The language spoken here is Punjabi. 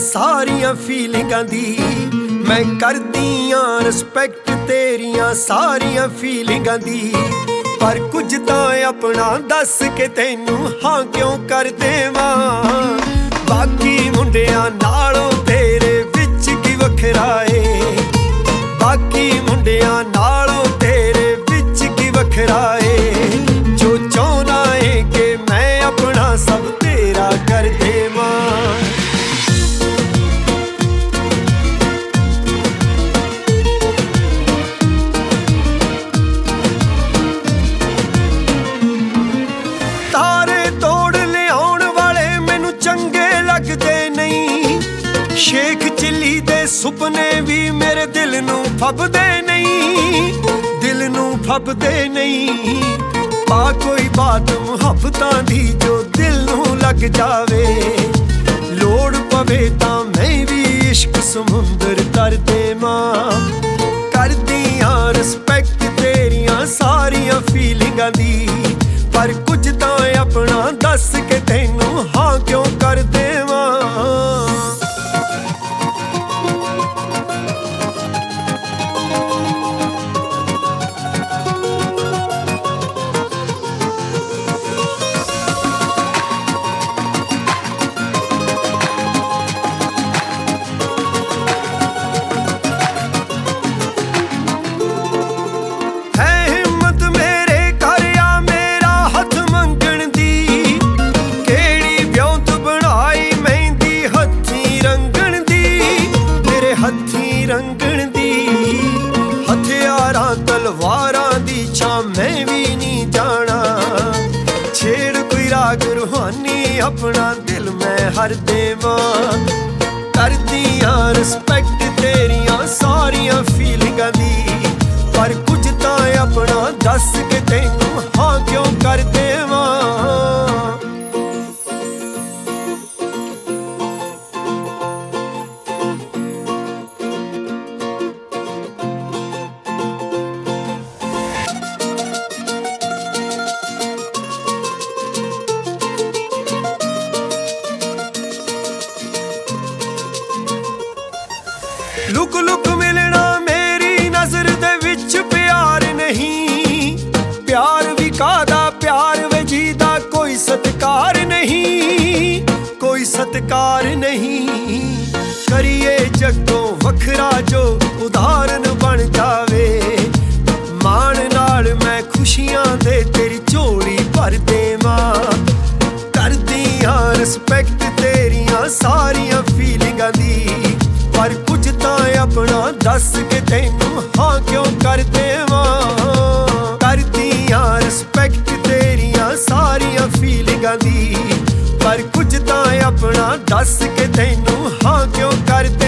ਸਾਰੀਆਂ ਫੀਲਿੰਗਾਂ ਦੀ। ਮੈਂ ਕਰਦੀ ਆਂ ਰਿਸਪੈਕਟ ਤੇਰੀਆਂ ਸਾਰੀਆਂ ਫੀਲਿੰਗਾਂ ਦੀ। ਪਰ ਕੁਝ ਤਾਂ ਆਪਣਾ ਦੱਸ ਕੇ ਤੈਨੂੰ ਹਾਂ ਕਿਉਂ ਕਰ ਦੇਵਾਂ। ਬਾਕੀ ਮੁੰਡਿਆਂ ਨਾਲੋਂ ਤੇਰੇ ਵਿੱਚ ਕੀ ਵੱਖਰਾ ਏ। ਬਾਕੀ ਮੁੰਡਿਆਂ ਨਾਲੋਂ ਤੇਰੇ ਵਿੱਚ ਕੀ ਵੱਖਰਾ ਏ। ਜੋ ਚਾਹੁੰਦਾ ਏ ਕਿ ਮੈਂ ਆਪਣਾ ਸਭ ਤੇਰਾ ਕਰ ਦੇਵਾਂ। ਤਾਰੇ ਤੋੜ ਲਿਆਉਣ ਵਾਲੇ ਮੈਨੂੰ ਚੰਗੇ ਲੱਗਦੇ ਨਹੀਂ। ਸ਼ੇਖ ਚਿੱਲੀ ਦੇ ਸੁਪਨੇ ਵੀ ਮੇਰੇ ਦਿਲ ਨੂੰ ਫੱਬਦੇ ਨਹੀਂ। ਦਿਲ ਨੂੰ ਫੱਬਦੇ ਨਹੀਂ। ਪਾ ਕੋਈ ਬਾਤ ਮੁਹੱਬਤਾਂ ਦੀ ਜੋ ਦਿਲ ਨੂੰ ਲੱਗ ਜਾਵੇ। ਲੋੜ ਪਵੇ ਤਾਂ ਮੈਂ ਵੀ ਇਸ਼ਕ ਸਮੁੰਦਰ ਤਰ ਦੇਵਾਂ। ਕਰਦੀ ਆਂ ਰਿਸਪੈਕਟ ਤੇਰੀਆਂ ਸਾਰੀਆਂ ਫੀਲਿੰਗਾਂ ਦੀ। ਪਰ ਕੁਝ ਤਾਂ ਆਪਣਾ ਦੱਸ ਕੇ ਤੈਨੂੰ ਹਾਂ ਕਿਉਂ ਕਰ ਦੇਵਾਂ। ਹੱਥੀਂ ਰੰਗਣ ਦੀ ਹਥਿਆਰਾਂ ਤਲਵਾਰਾਂ ਦੀ ਛਾਂ ਮੈਂ ਵੀ ਨਹੀਂ ਜਾਣਾ। ਛੇੜ ਕੋਈ ਰਾਗ ਰੂਹਾਨੀ ਆਪਣਾ ਦਿਲ ਮੈਂ ਹਰ ਦੇਵਾਂ। ਕਰਦੀ ਆਂ ਰਿਸਪੈਕਟ ਤੇਰੀਆਂ ਸਾਰੀਆਂ ਫੀਲਿੰਗਾਂ ਦੀ। ਪਰ ਕੁਝ ਤਾਂ ਆਪਣਾ ਦੱਸ ਕੇ ਤੈਨੂੰ ਹਾਂ ਕਿਉਂ ਕਰ ਦੇਵਾਂ। ਲੁਕ ਲੁਕ ਮਿਲਣਾ ਮੇਰੀ ਨਜ਼ਰ ਦੇ ਵਿੱਚ ਪਿਆਰ ਨਹੀਂ। ਪਿਆਰ ਵੀ ਕਾਹਦਾ ਪਿਆਰ ਵੇ ਜੀਦਾ ਕੋਈ ਸਤਿਕਾਰ ਨਹੀਂ। ਕੋਈ ਸਤਿਕਾਰ ਨਹੀਂ। ਕਰੀਏ ਜੱਗੋਂ ਵੱਖਰਾ ਜੋ ਉਦਾਹਰਨ ਬਣ ਜਾਵੇ। ਮਾਣ ਨਾਲ ਮੈਂ ਖੁਸ਼ੀਆਂ ਦੇ ਤੇਰੀ ਝੋਲੀ ਭਰ ਦੇਵਾਂ। ਕਰਦੀ ਆਂ ਰਿਸਪੈਕਟ ਤੇਰੀਆਂ ਸਾਰੀਆਂ ਫੀਲਿੰਗਾਂ ਦੀ। ਪਰ ਕੁਝ ਤਾਂ ਆਪਣਾ ਦੱਸ ਕੇ ਤੈਨੂੰ ਹਾਂ ਕਿਉਂ ਕਰ ਦੇਵਾਂ। ਕਰਦੀ ਆਂ ਰਿਸਪੈਕਟ ਤੇਰੀਆਂ ਸਾਰੀਆਂ ਫੀਲਿੰਗਾਂ ਦੀ। ਪਰ ਕੁਝ ਤਾਂ ਆਪਣਾ ਦੱਸ ਕੇ ਤੈਨੂੰ ਹਾਂ ਕਿਉਂ ਕਰ